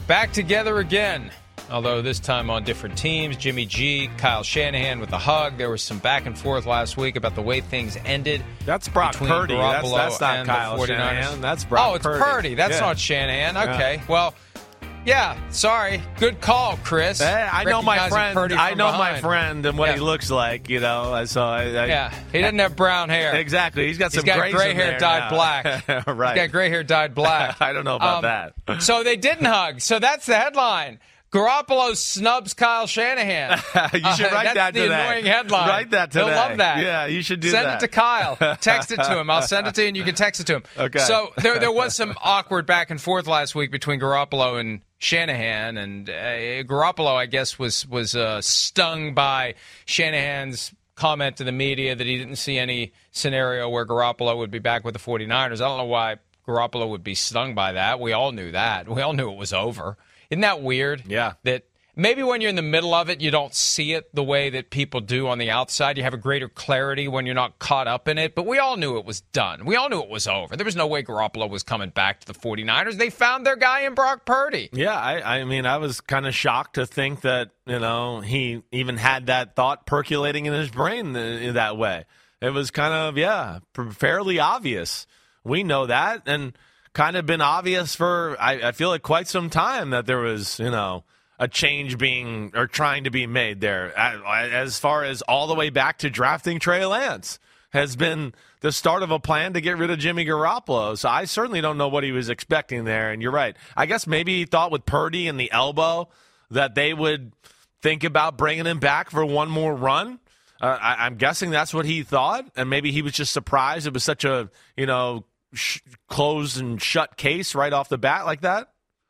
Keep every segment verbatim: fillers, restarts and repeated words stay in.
Back together again, although this time on different teams. Jimmy G, Kyle Shanahan with the hug. There was some back and forth last week about the way things ended. That's Brock Purdy. That's, that's not Kyle Shanahan. That's Brock Oh, it's Purdy. Purdy. That's yeah. not Shanahan. Okay, yeah. well, yeah, sorry. Good call, Chris. Hey, I know my friend. I know behind. my friend and what yeah. he looks like, you know. So I, I, yeah, he doesn't have brown hair. Exactly. He's got some He's got grays gray in hair there dyed now. black. Right. He's got gray hair dyed black. I don't know about um, that. So they didn't hug. So that's the headline. Garoppolo snubs Kyle Shanahan. You should write uh, that that's today. the annoying headline. Write that today. He'll love that. Yeah, you should do send that. Send it to Kyle. Text it to him. I'll send it to you, and you can text it to him. Okay. So there, there was some awkward back and forth last week between Garoppolo and Shanahan, and uh, Garoppolo, I guess, was was uh, stung by Shanahan's comment to the media that he didn't see any scenario where Garoppolo would be back with the 49ers. I don't know why Garoppolo would be stung by that. We all knew that. We all knew it was over. Isn't that weird? Yeah. That maybe when you're in the middle of it, you don't see it the way that people do on the outside. You have a greater clarity when you're not caught up in it. But we all knew it was done. We all knew it was over. There was no way Garoppolo was coming back to the 49ers. They found their guy in Brock Purdy. Yeah, I, I mean, I was kind of shocked to think that, you know, he even had that thought percolating in his brain th- that way. It was kind of, yeah, fairly obvious. We know that, and kind of been obvious for, I, I feel like, quite some time that there was, you know, a change being or trying to be made there. As far as all the way back to drafting Trey Lance has been the start of a plan to get rid of Jimmy Garoppolo. So I certainly don't know what he was expecting there. And you're right. I guess maybe he thought with Purdy and the elbow that they would think about bringing him back for one more run. Uh, I, I'm guessing that's what he thought. And maybe he was just surprised it was such a, you know, sh- closed and shut case right off the bat like that.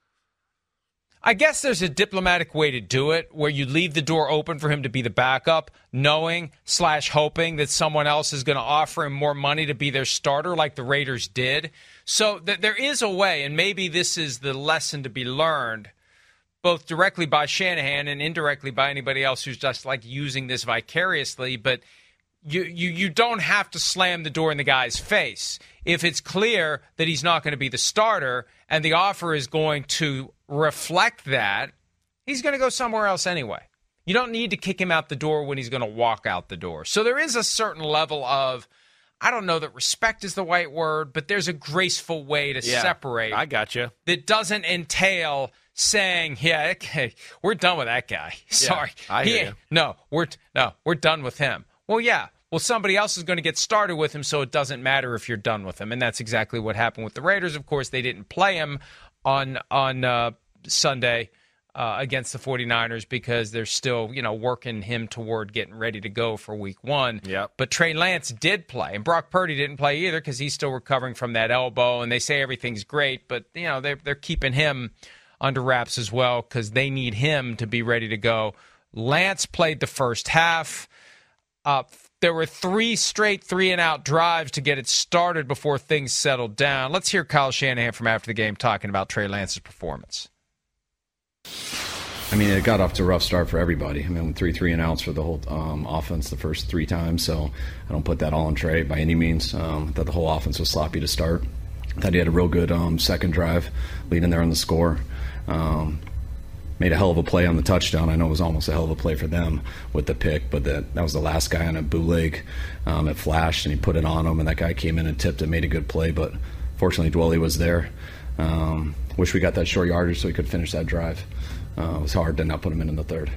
I guess there's a diplomatic way to do it where you leave the door open for him to be the backup, knowing slash hoping that someone else is going to offer him more money to be their starter like the Raiders did. So th- there is a way, and maybe this is the lesson to be learned, both directly by Shanahan and indirectly by anybody else who's just like using this vicariously, but You, you you don't have to slam the door in the guy's face. If it's clear that he's not going to be the starter and the offer is going to reflect that, he's going to go somewhere else anyway. You don't need to kick him out the door when he's going to walk out the door. So there is a certain level of, I don't know that respect is the right word, but there's a graceful way to yeah, separate. I got you. That doesn't entail saying, yeah, okay, we're done with that guy. Sorry. Yeah, I he, hear you. No, we're no, we're done with him. Well, yeah. Well, somebody else is going to get started with him, so it doesn't matter if you're done with him. And that's exactly what happened with the Raiders. Of course, they didn't play him on on uh, Sunday uh, against the 49ers because they're still, you know, working him toward getting ready to go for week one. Yep. But Trey Lance did play, and Brock Purdy didn't play either because he's still recovering from that elbow. And they say everything's great, but, you know, they're, they're keeping him under wraps as well because they need him to be ready to go. Lance played the first half. Uh, there were three straight three-and-out drives to get it started before things settled down. Let's hear Kyle Shanahan from after the game talking about Trey Lance's performance. I mean, it got off to a rough start for everybody. I mean, three three-and-outs for the whole um, offense the first three times, so I don't put that all on Trey by any means. Um, I thought the whole offense was sloppy to start. I thought he had a real good um, second drive leading there on the score. Um Made a hell of a play on the touchdown. I know it was almost a hell of a play for them with the pick, but that, that was the last guy on a bootleg. Um, it flashed, and he put it on him, and that guy came in and tipped it, made a good play, but fortunately Dwelley was there. Um, wish we got that short yardage so we could finish that drive. Uh, it was hard to not put him in in the third.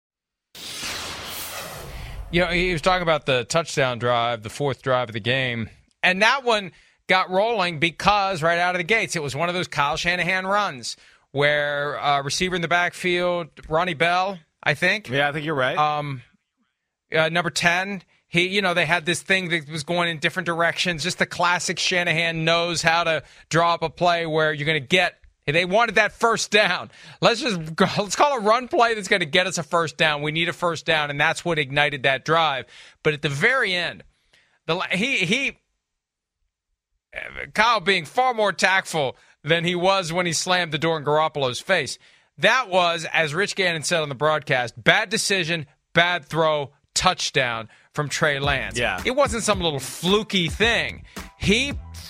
You know, he was talking about the touchdown drive, the fourth drive of the game, and that one got rolling because right out of the gates, it was one of those Kyle Shanahan runs where uh, receiver in the backfield, Ronnie Bell, I think. Yeah, I think you're right. Um, uh, number ten, he, you know, they had this thing that was going in different directions. Just the classic Shanahan knows how to draw up a play where you're going to get. They wanted that first down. Let's just let's call a run play that's going to get us a first down. We need a first down, and that's what ignited that drive. But at the very end, the he he, Kyle being far more tactful than he was when he slammed the door in Garoppolo's face. That was, as Rich Gannon said on the broadcast, bad decision, bad throw, touchdown from Trey Lance. Yeah. It wasn't some little fluky thing. He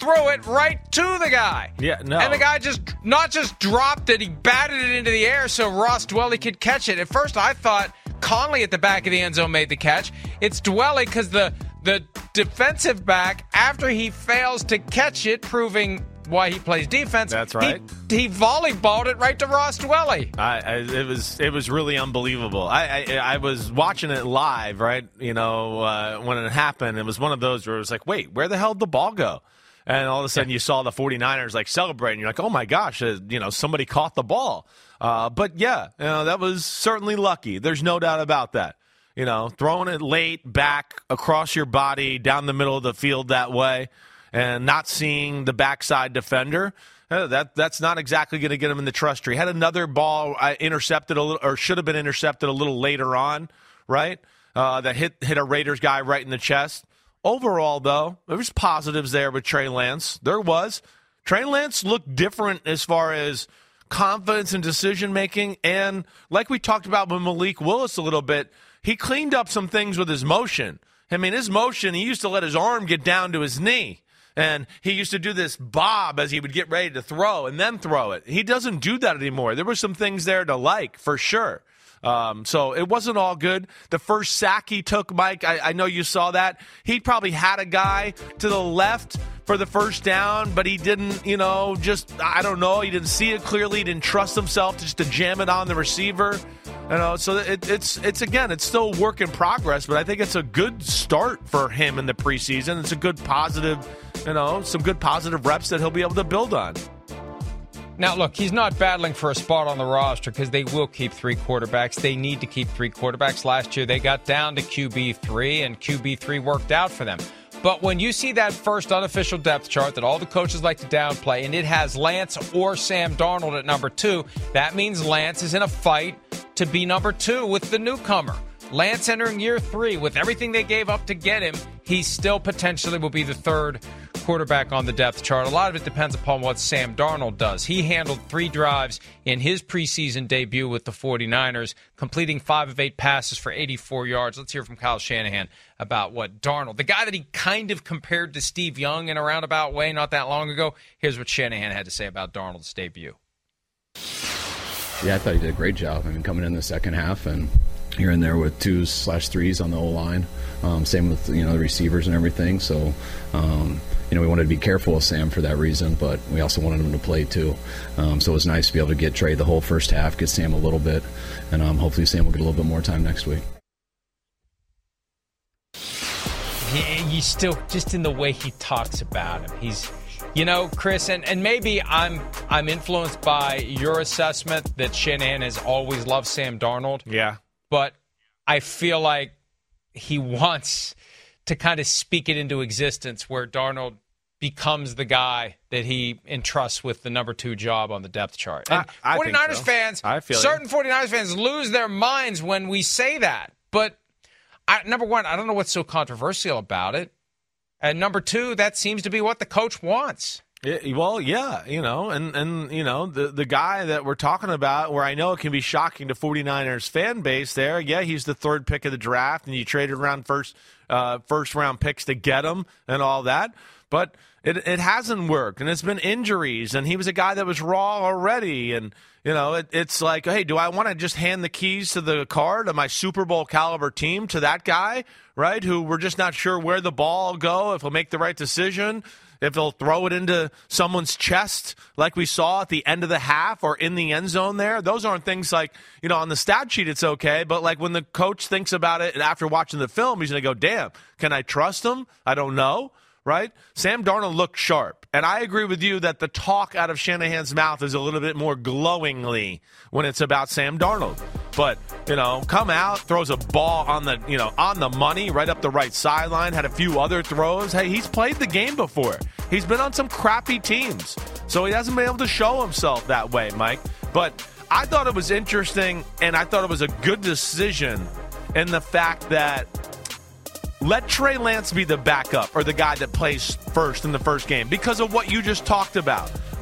threw it right to the guy. Yeah, no. And the guy just not just dropped it, he batted it into the air so Ross Dwelley could catch it. At first, I thought Conley at the back of the end zone made the catch. It's Dwelley because the the defensive back, after he fails to catch it, proving why he plays defense. That's right. He, he volleyballed it right to Ross Dwelley. I, I, it was it was really unbelievable. I, I I was watching it live, right? You know, uh, when it happened, it was one of those where it was like, wait, where the hell did the ball go? And all of a sudden, you saw the 49ers like celebrating. You're like, oh my gosh, uh, you know, somebody caught the ball. Uh, but yeah, you know, that was certainly lucky. There's no doubt about that. You know, throwing it late back across your body down the middle of the field that way, and not seeing the backside defender, uh, that that's not exactly going to get him in the trust tree. Had another ball uh, intercepted a little, or should have been intercepted a little later on, right? Uh, that hit hit a Raiders guy right in the chest. Overall, though, there was positives there with Trey Lance. There was. Trey Lance looked different as far as confidence and decision making, and like we talked about with Malik Willis a little bit, he cleaned up some things with his motion. I mean, his motion, he used to let his arm get down to his knee. And he used to do this bob as he would get ready to throw and then throw it. He doesn't do that anymore. There were some things there to like, for sure. Um, so it wasn't all good. The first sack he took, Mike, I, I know you saw that. He probably had a guy to the left for the first down, but he didn't, you know, just, I don't know, he didn't see it clearly. He didn't trust himself just to jam it on the receiver. You know, so it, it's, it's again, it's still a work in progress, but I think it's a good start for him in the preseason. It's a good positive, you know, some good positive reps that he'll be able to build on. Now, look, he's not battling for a spot on the roster because they will keep three quarterbacks. They need to keep three quarterbacks. Last year, they got down to Q B three, and Q B three worked out for them. But when you see that first unofficial depth chart that all the coaches like to downplay, and it has Lance or Sam Darnold at number two, that means Lance is in a fight to be number two with the newcomer. Lance entering year three, with everything they gave up to get him, he still potentially will be the third quarterback on the depth chart. A lot of it depends upon what Sam Darnold does. He handled three drives in his preseason debut with the 49ers, completing five of eight passes for eighty-four yards. Let's hear from Kyle Shanahan about what Darnold, the guy that he kind of compared to Steve Young in a roundabout way not that long ago. Here's what Shanahan had to say about Darnold's debut. Yeah, I thought he did a great job. I mean, coming in the second half, and you're in there with twos slash threes on the O-line. Um, same with, you know, the receivers and everything. So, um, you know, we wanted to be careful with Sam for that reason, but we also wanted him to play too. Um, so it was nice to be able to get Trey the whole first half, get Sam a little bit, and um, hopefully Sam will get a little bit more time next week. He, he's still, just in the way he talks about him. He's, you know, Chris, and, and maybe I'm I'm influenced by your assessment that Shanahan has always loved Sam Darnold. Yeah. But I feel like he wants to kind of speak it into existence where Darnold becomes the guy that he entrusts with the number two job on the depth chart. And I, I 49ers so. fans, I feel certain you. 49ers fans lose their minds when we say that. But I, number one, I don't know what's so controversial about it. And number two, that seems to be what the coach wants. Yeah, well, yeah, you know, and, and you know, the, the guy that we're talking about, where I know it can be shocking to 49ers fan base there, yeah, he's the third pick of the draft, and you traded around first uh, first round picks to get him and all that, but it it hasn't worked, and it's been injuries, and he was a guy that was raw already, and, you know, it, it's like, hey, do I want to just hand the keys to the car to my Super Bowl caliber team to that guy, right, who we're just not sure where the ball will go, if he'll make the right decision, if they'll throw it into someone's chest like we saw at the end of the half or in the end zone there. Those aren't things like, you know, on the stat sheet it's okay, but like when the coach thinks about it and after watching the film, he's going to go, damn, can I trust him? I don't know, right? Sam Darnold looked sharp. And I agree with you that the talk out of Shanahan's mouth is a little bit more glowingly when it's about Sam Darnold. But, you know, come out, throws a ball on the, you know, on the money, right up the right sideline, had a few other throws. Hey, he's played the game before. He's been on some crappy teams. So he hasn't been able to show himself that way, Mike. But I thought it was interesting, and I thought it was a good decision in the fact that let Trey Lance be the backup or the guy that plays first in the first game because of what you just talked about.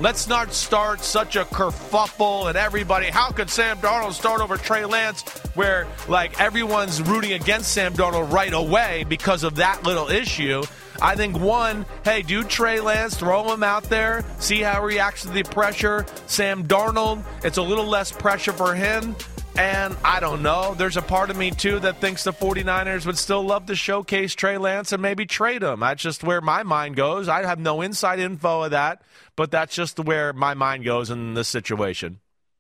Let's not start such a kerfuffle and everybody, how could Sam Darnold start over Trey Lance, where like everyone's rooting against Sam Darnold right away because of that little issue. I think, one, hey, do Trey Lance, throw him out there, see how he reacts to the pressure. Sam Darnold, it's a little less pressure for him. And I don't know, there's a part of me, too, that thinks the 49ers would still love to showcase Trey Lance and maybe trade him. That's just where my mind goes. I have no inside info of that, but that's just where my mind goes in this situation.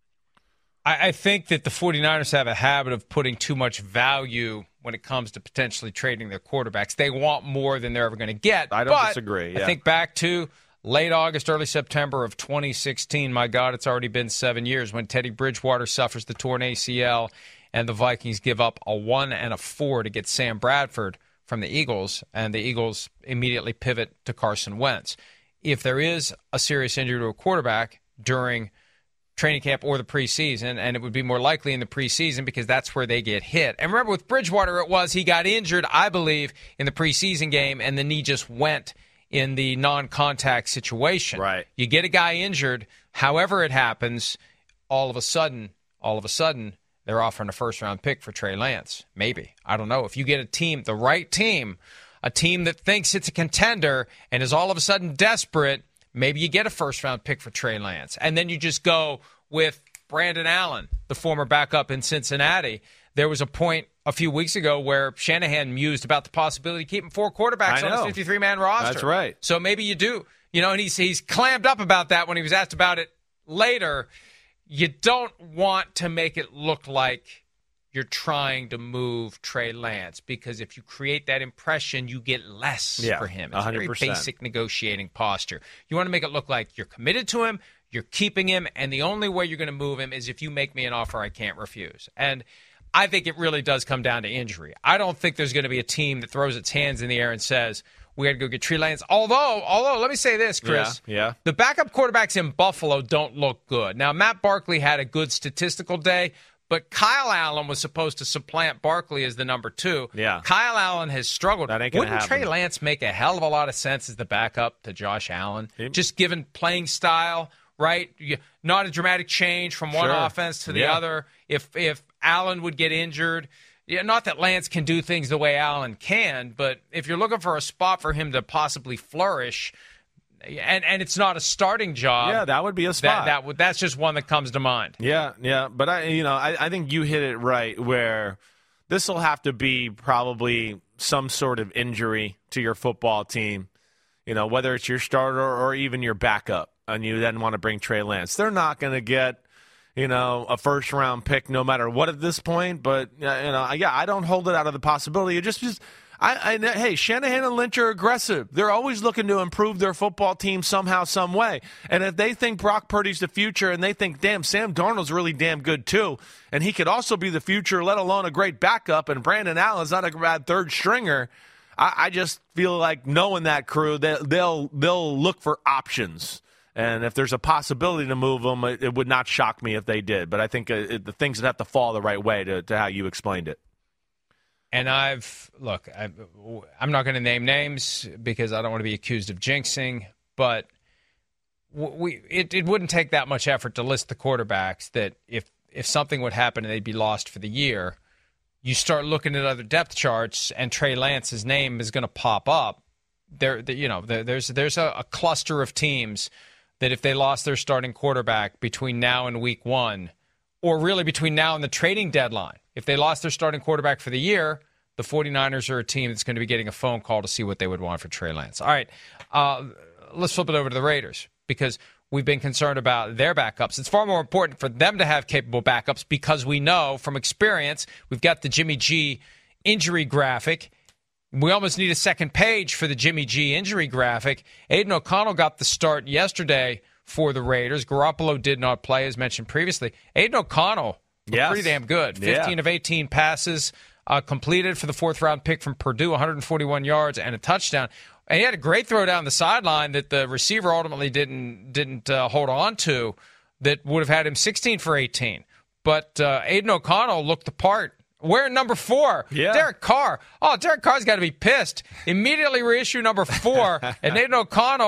I, I think that the 49ers have a habit of putting too much value when it comes to potentially trading their quarterbacks. They want more than they're ever going to get. I don't but disagree. Yeah. I think back to late August, early September of twenty sixteen. My God, it's already been seven years when Teddy Bridgewater suffers the torn A C L and the Vikings give up a one and a four to get Sam Bradford from the Eagles, and the Eagles immediately pivot to Carson Wentz. If there is a serious injury to a quarterback during training camp or the preseason, and it would be more likely in the preseason because that's where they get hit. And remember, with Bridgewater, it was he got injured, I believe, in the preseason game, and the knee just went in the non-contact situation. Right. You get a guy injured, however it happens, all of a sudden, all of a sudden, they're offering a first-round pick for Trey Lance. Maybe. I don't know. If you get a team, the right team, a team that thinks it's a contender and is all of a sudden desperate, maybe you get a first-round pick for Trey Lance. And then you just go with Brandon Allen, the former backup in Cincinnati. There was a point a few weeks ago where Shanahan mused about the possibility of keeping four quarterbacks on his fifty-three man roster. That's right. So maybe you do. You know, and he's, he's clammed up about that when he was asked about it later. You don't want to make it look like you're trying to move Trey Lance, because if you create that impression, you get less yeah, for him. It's one hundred a very percent. basic negotiating posture. You want to make it look like you're committed to him, you're keeping him, and the only way you're going to move him is if you make me an offer I can't refuse. And I think it really does come down to injury. I don't think there's going to be a team that throws its hands in the air and says, we got to go get Trey Lance. Although, although, let me say this, Chris. Yeah, yeah. The backup quarterbacks in Buffalo don't look good. Now, Matt Barkley had a good statistical day, but Kyle Allen was supposed to supplant Barkley as the number two. Yeah. Kyle Allen has struggled. That ain't gonna Wouldn't happen. Trey Lance make a hell of a lot of sense as the backup to Josh Allen? He- Just given playing style, right? You- Not a dramatic change from one Sure. offense to the Yeah. other. If if Allen would get injured, yeah, not that Lance can do things the way Allen can, but if you're looking for a spot for him to possibly flourish, and and it's not a starting job, Yeah, that would be a spot. that that would that's just one that comes to mind. Yeah, yeah, but I, you know, I, I think you hit it right. Where this will have to be probably some sort of injury to your football team. You know, whether it's your starter or even your backup, and you then want to bring Trey Lance. They're not going to get, you know, a first round pick no matter what at this point. But you know, yeah, I don't hold it out of the possibility. It just, just. I, I, hey, Shanahan and Lynch are aggressive. They're always looking to improve their football team somehow, some way. And if they think Brock Purdy's the future and they think, damn, Sam Darnold's really damn good too, and he could also be the future, let alone a great backup, and Brandon Allen's not a bad third stringer, I, I just feel like knowing that crew, they, they'll they'll look for options. And if there's a possibility to move them, it, it would not shock me if they did. But I think uh, it, the things would have to fall the right way to, to how you explained it. And I've, look, I've, I'm not going to name names because I don't want to be accused of jinxing, but we it, it wouldn't take that much effort to list the quarterbacks that if, if something would happen and they'd be lost for the year, you start looking at other depth charts and Trey Lance's name is going to pop up. There, you know, there, there's there's a, a cluster of teams that if they lost their starting quarterback between now and week one, or really between now and the trading deadline, if they lost their starting quarterback for the year, the 49ers are a team that's going to be getting a phone call to see what they would want for Trey Lance. All right, uh, let's flip it over to the Raiders because we've been concerned about their backups. It's far more important for them to have capable backups because we know from experience, we've got the Jimmy G injury graphic. We almost need a second page for the Jimmy G injury graphic. Aiden O'Connell got the start yesterday for the Raiders. Garoppolo did not play, as mentioned previously. Aiden O'Connell, Yes. pretty damn good. fifteen Yeah. of eighteen passes uh, completed for the fourth-round pick from Purdue, one hundred forty-one yards and a touchdown. And he had a great throw down the sideline that the receiver ultimately didn't didn't uh, hold on to that would have had him sixteen for eighteen. But uh, Aiden O'Connell looked the part. Wearing number four, Yeah. Derek Carr. Oh, Derek Carr's got to be pissed. Immediately reissue number four, and Aiden O'Connell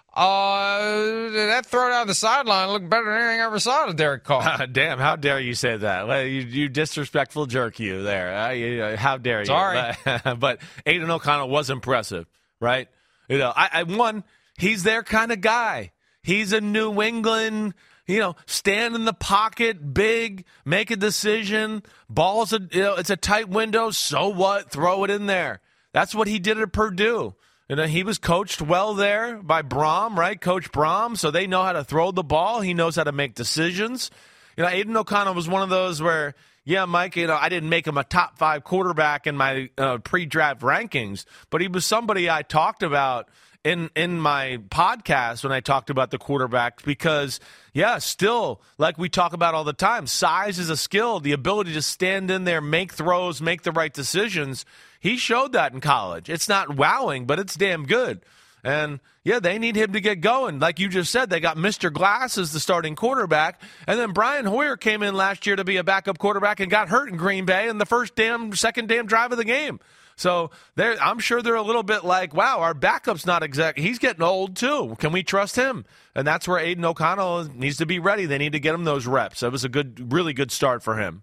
Uh, that throw down the sideline looked better than anything I ever saw to Derek Carr. Uh, damn, how dare you say that? Well, you, you disrespectful jerk, you there. Uh, you, uh, how dare you? Sorry. But Aiden O'Connell was impressive, right? You know, I, I one, he's their kind of guy. He's a New England, you know, stand in the pocket, big, make a decision. Ball's a, you know, it's a tight window. So what? Throw it in there. That's what he did at Purdue. You know, he was coached well there by Brom, right? Coach Brom, so they know how to throw the ball. He knows how to make decisions. You know, Aiden O'Connell was one of those where, yeah, Mike, you know, I didn't make him a top five quarterback in my uh, pre-draft rankings, but he was somebody I talked about in in my podcast when I talked about the quarterbacks because, yeah, still, like we talk about all the time, size is a skill, the ability to stand in there, make throws, make the right decisions. He showed that in college. It's not wowing, but it's damn good. And, yeah, they need him to get going. Like you just said, they got Mister Glass as the starting quarterback. And then Brian Hoyer came in last year to be a backup quarterback and got hurt in Green Bay in the first damn, second damn drive of the game. So I'm sure they're a little bit like, wow, our backup's not exact. He's getting old, too. Can we trust him? And that's where Aiden O'Connell needs to be ready. They need to get him those reps. That was a good, really good start for him.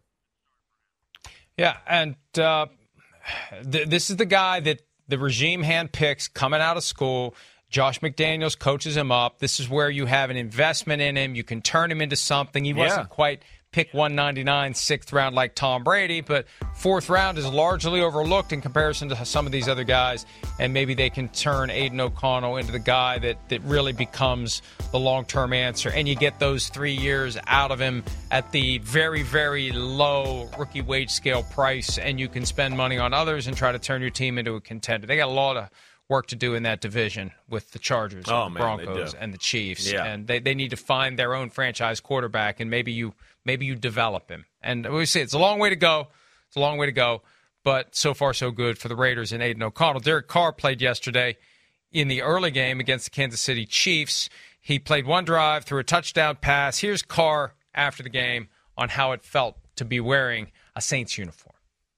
Yeah, and uh, th- this is the guy that the regime handpicks coming out of school. Josh McDaniels coaches him up. This is where you have an investment in him. You can turn him into something. He wasn't yeah. quite pick one ninety-nine, sixth round like Tom Brady, but fourth round is largely overlooked in comparison to some of these other guys, and maybe they can turn Aiden O'Connell into the guy that, that really becomes the long-term answer, and you get those three years out of him at the very, very low rookie wage scale price, and you can spend money on others and try to turn your team into a contender. They got a lot of work to do in that division with the Chargers, oh, and the man, Broncos, and the Chiefs. Yeah. And they, they need to find their own franchise quarterback, and maybe you maybe you develop him. And we say it's a long way to go. It's a long way to go, but so far so good for the Raiders and Aiden O'Connell. Derek Carr played yesterday in the early game against the Kansas City Chiefs. He played one drive, threw a touchdown pass. Here's Carr after the game on how it felt to be wearing a Saints uniform.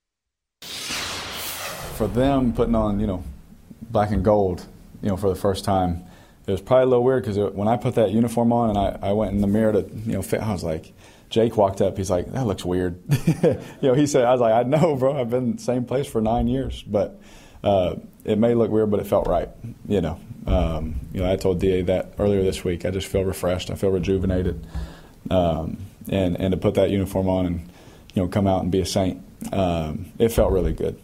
For them, putting on, you know, black and gold, you know, for the first time, it was probably a little weird because when I put that uniform on and I, I went in the mirror to, you know, fit, I was like, Jake walked up, he's like, that looks weird. you know, he said, I was like, I know, bro, I've been in the same place for nine years. But uh, it may look weird, but it felt right, you know. Um, you know, I told D A that earlier this week. I just feel refreshed. I feel rejuvenated. Um, and, and to put that uniform on and, you know, come out and be a Saint, um, it felt really good.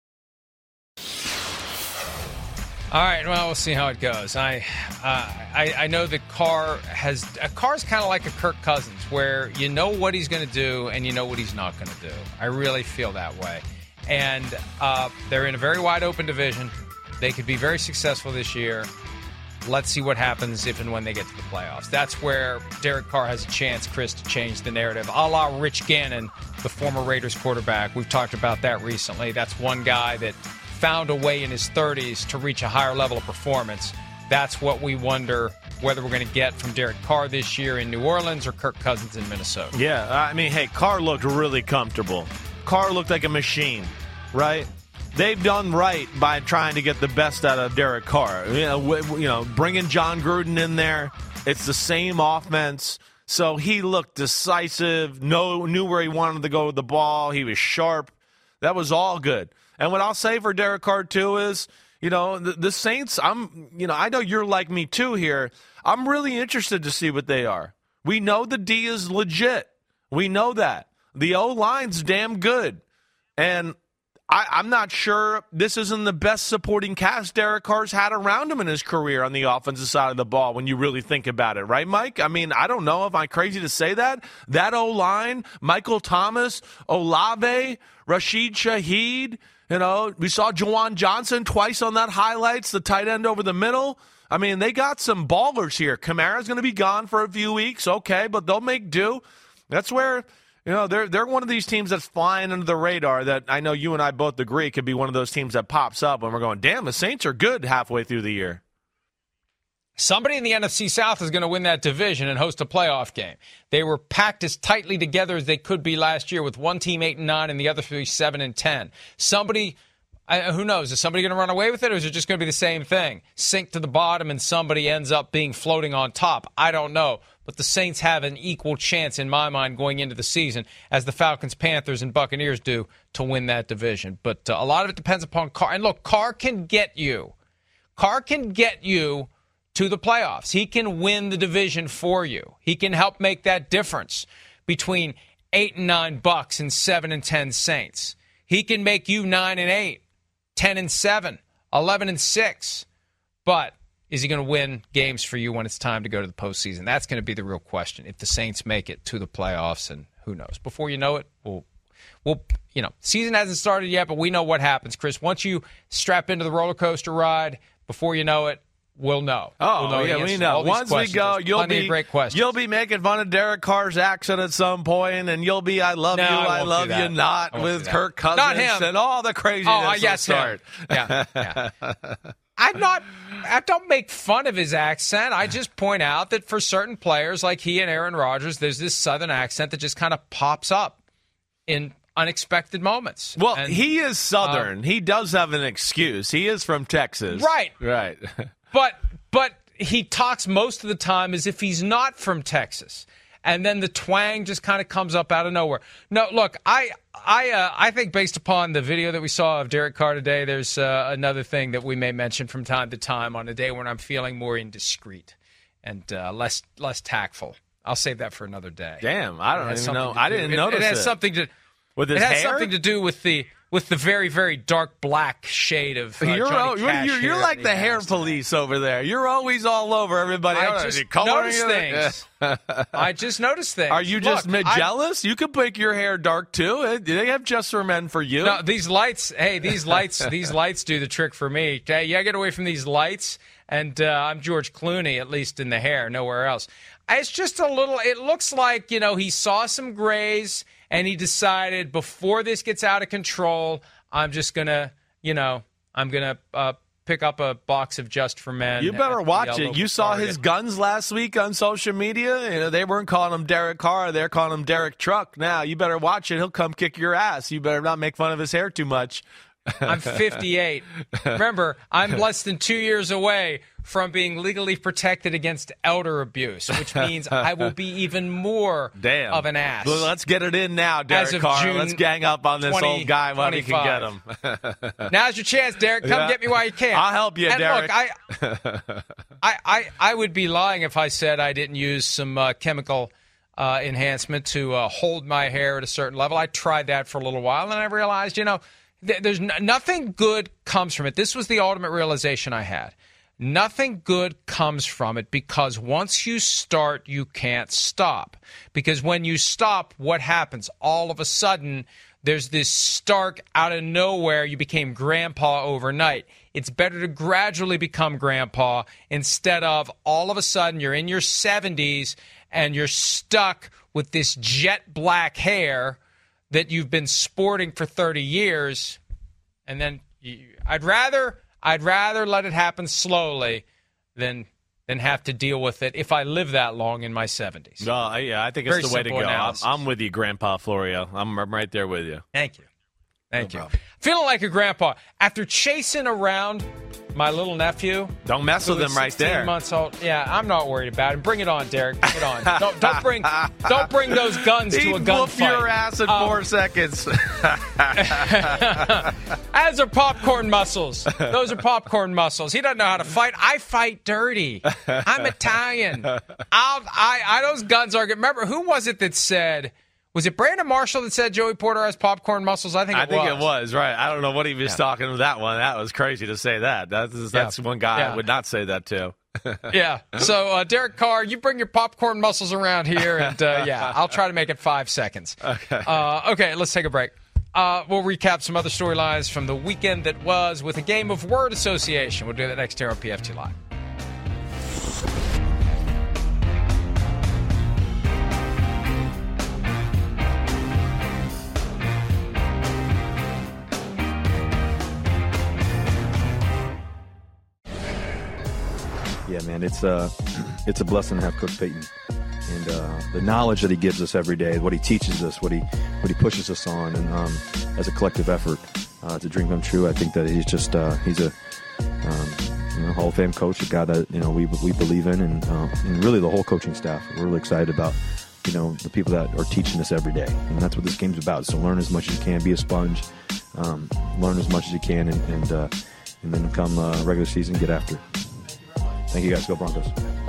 All right, well, we'll see how it goes. I, uh, I, I know that Carr has a Carr's kind of like a Kirk Cousins, where you know what he's going to do and you know what he's not going to do. I really feel that way, and uh, they're in a very wide open division. They could be very successful this year. Let's see what happens if and when they get to the playoffs. That's where Derek Carr has a chance, Chris, to change the narrative, a la Rich Gannon, the former Raiders quarterback. We've talked about that recently. That's one guy that found a way in his thirties to reach a higher level of performance. That's what we wonder whether we're going to get from Derek Carr this year in New Orleans or Kirk Cousins in Minnesota. Yeah, I mean, hey, Carr looked really comfortable. Carr looked like a machine, right? They've done right by trying to get the best out of Derek Carr. You know, w- you know, bringing John Gruden in there. It's the same offense. So he looked decisive, know, knew where he wanted to go with the ball. He was sharp. That was all good. And what I'll say for Derek Carr, too, is, you know, the, the Saints, I'm, you know, I know you're like me, too, here. I'm really interested to see what they are. We know the D is legit. We know that. The O-line's damn good. And I, I'm not sure this isn't the best supporting cast Derek Carr's had around him in his career on the offensive side of the ball when you really think about it, right, Mike? I mean, I don't know if I'm crazy to say that. That O-line, Michael Thomas, Olave, Rashid Shaheed, you know, we saw Juwan Johnson twice on that highlights, the tight end over the middle. I mean, they got some ballers here. Kamara's going to be gone for a few weeks, okay, but they'll make do. That's where, you know, they're they're one of these teams that's flying under the radar that I know you and I both agree could be one of those teams that pops up when we're going, damn, the Saints are good halfway through the year. Somebody in the N F C South is going to win that division and host a playoff game. They were packed as tightly together as they could be last year, with one team eight and nine and the other three seven and ten. Somebody I, who knows? Is somebody going to run away with it, or is it just going to be the same thing? Sink to the bottom and somebody ends up being floating on top. I don't know. But the Saints have an equal chance, in my mind, going into the season as the Falcons, Panthers, and Buccaneers do to win that division. But uh, a lot of it depends upon Carr. And look, Carr can get you. Carr can get you to the playoffs. He can win the division for you. He can help make that difference between eight and nine Bucks and seven and ten Saints. He can make you nine and eight, ten and seven, eleven and six. But is he going to win games for you when it's time to go to the postseason? That's going to be the real question. If the Saints make it to the playoffs, and who knows? Before you know it, we'll, we'll, you know, season hasn't started yet, but we know what happens, Chris. Once you strap into the roller coaster ride, before you know it, we'll know. Oh, we'll know yeah, we know. Once we go, There's you'll be great questions. You'll be making fun of Derek Carr's accent at some point, and you'll be "I love no, you, I, I love you not" with Kirk Cousins not him. and all the craziness. Oh, uh, yes, will start. Him. Yeah, yeah. I'm not. I don't make fun of his accent. I just point out that for certain players like he and Aaron Rodgers, there's this Southern accent that just kind of pops up in unexpected moments. Well, and, he is Southern. Um, he does have an excuse. He is from Texas. Right. Right. But but he talks most of the time as if he's not from Texas. And then the twang just kind of comes up out of nowhere. No, look, I I uh, I think based upon the video that we saw of Derek Carr today, there's uh, another thing that we may mention from time to time on a day when I'm feeling more indiscreet and uh, less less tactful. I'll save that for another day. Damn, I don't even know. I didn't it, notice it. It has it. something to with his it has hair? something to do with the with the very very dark black shade of uh, you're Johnny you're, Cash you're, you're hair like that the he hair has police today. Over there. You're always all over everybody. I just notice things. I just notice things. Are you just Look, jealous? I, you could make your hair dark too. They have just for men for you. No, these lights. Hey, these lights. these lights do the trick for me. Okay, yeah, get away from these lights, and uh, I'm George Clooney, at least in the hair, nowhere else. It's just a little. It looks like, you know, he saw some grays and he decided before this gets out of control, I'm just gonna, you know, I'm gonna uh, pick up a box of Just for Men. You better watch it. You saw his guns last week on social media. You know, they weren't calling him Derek Carr. They're calling him Derek Truck. Now, you better watch it. He'll come kick your ass. You better not make fun of his hair too much. I'm fifty-eight. Remember, I'm less than two years away from being legally protected against elder abuse, which means I will be even more Damn. of an ass. Well, let's get it in now, Derek Carr. June let's gang up on this old guy while we can get him. Now's your chance, Derek. Come yeah. get me while you can. I'll help you, and Derek. Look, I, I, I, I would be lying if I said I didn't use some uh, chemical uh, enhancement to uh, hold my hair at a certain level. I tried that for a little while, and I realized, you know, There's n- nothing good comes from it. This was the ultimate realization I had. Nothing good comes from it because once you start, you can't stop. Because when you stop, what happens? All of a sudden, there's this stark, out of nowhere, you became grandpa overnight. It's better to gradually become grandpa instead of all of a sudden you're in your seventies and you're stuck with this jet black hair that you've been sporting for thirty years, and then you, I'd rather I'd rather let it happen slowly than than have to deal with it if I live that long in my seventies. No, yeah, I think it's Very the way to go. I'm, I'm with you, Grandpa Florio. I'm, I'm right there with you. Thank you. Thank no you. Problem. Feeling like a grandpa. After chasing around my little nephew. Don't mess with him right there. Months old. Yeah, I'm not worried about him. Bring it on, Derek. Bring it on. don't, don't bring don't bring those guns He'd to a gunfight. whoop your ass in um, four seconds. As are popcorn muscles. Those are popcorn muscles. He doesn't know how to fight. I fight dirty. I'm Italian. I'll, I, I, those guns are good. Remember, who was it that said... Was it Brandon Marshall that said Joey Porter has popcorn muscles? I think it I think was. it was, right. I don't know what he was yeah. talking to that one. That was crazy to say that. That's, that's yeah. one guy yeah. I would not say that to. yeah. So, uh, Derek Carr, you bring your popcorn muscles around here, and, uh, yeah, I'll try to make it five seconds. Okay. Uh, okay, let's take a break. Uh, we'll recap some other storylines from the weekend that was with a game of word association. We'll do that next here on P F T Live. Yeah, man, it's a, it's a blessing to have Coach Payton. And uh, the knowledge that he gives us every day, what he teaches us, what he what he pushes us on, and um, as a collective effort, uh, it's a dream come true. I think that he's just uh, he's a um, you know, Hall of Fame coach, a guy that you know we we believe in, and, uh, and really the whole coaching staff. We're really excited about you know the people that are teaching us every day, and that's what this game's about. So learn as much as you can, be a sponge, um, learn as much as you can, and and, uh, and then come uh, regular season, get after it. Thank you guys. Go Broncos.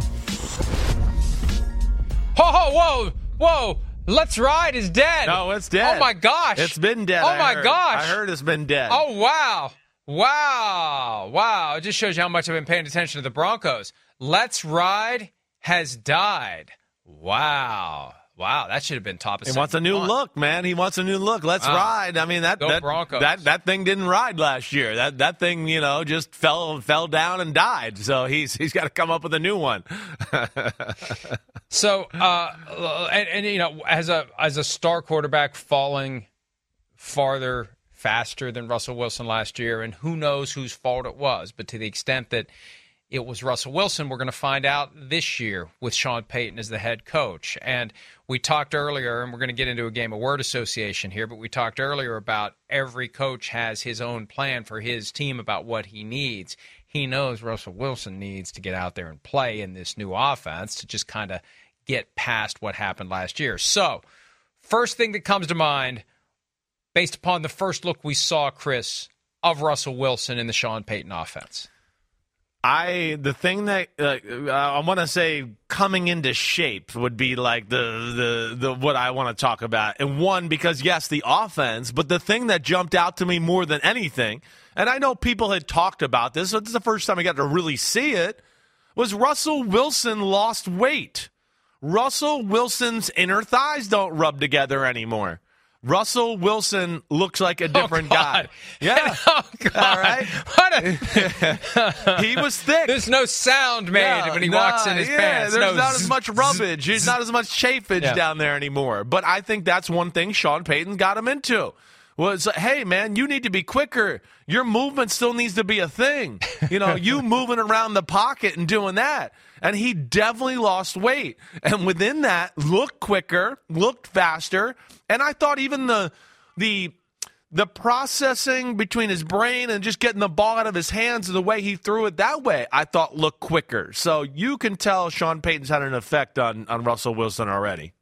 Ho, ho, whoa, whoa. Let's Ride is dead. No, it's dead. Oh, my gosh. It's been dead. Oh, I my heard. gosh. I heard it's been dead. Oh, wow. Wow. Wow. It just shows you how much I've been paying attention to the Broncos. Let's Ride has died. Wow. Wow. That should have been top of He wants a new one. look, man. He wants a new look. Let's Wow. ride. I mean, that Go that, Broncos. that that thing didn't ride last year. That that thing, you know, just fell fell down and died. So he's he's got to come up with a new one. So, uh, and, and you know, as a as a star quarterback falling farther, faster than Russell Wilson last year, and who knows whose fault it was, but to the extent that it was Russell Wilson, we're going to find out this year with Sean Payton as the head coach. And we talked earlier, and we're going to get into a game of word association here, but we talked earlier about every coach has his own plan for his team about what he needs. He knows Russell Wilson needs to get out there and play in this new offense to just kind of get past what happened last year. So, first thing that comes to mind, based upon the first look we saw, Chris, of Russell Wilson in the Sean Payton offense. I the thing that uh, I want to say coming into shape would be like the the the what I want to talk about. And one, because yes, the offense, but the thing that jumped out to me more than anything, and I know people had talked about this, so this is the first time I got to really see it, was Russell Wilson lost weight. Russell Wilson's inner thighs don't rub together anymore. Russell Wilson looks like a different oh, guy. Yeah. Oh, God. All right. What a... He was thick. There's no sound made Yeah, when he nah, walks in his yeah, pants. There's no not zzz, as much rubbish. There's not as much chafage Yeah. down there anymore. But I think that's one thing Sean Payton got him into. Was, hey, man, you need to be quicker. Your movement still needs to be a thing. You know, you moving around the pocket and doing that. And he definitely lost weight. And within that, looked quicker, looked faster. And I thought even the the the processing between his brain and just getting the ball out of his hands and the way he threw it that way, I thought looked quicker. So you can tell Sean Payton's had an effect on, on Russell Wilson already.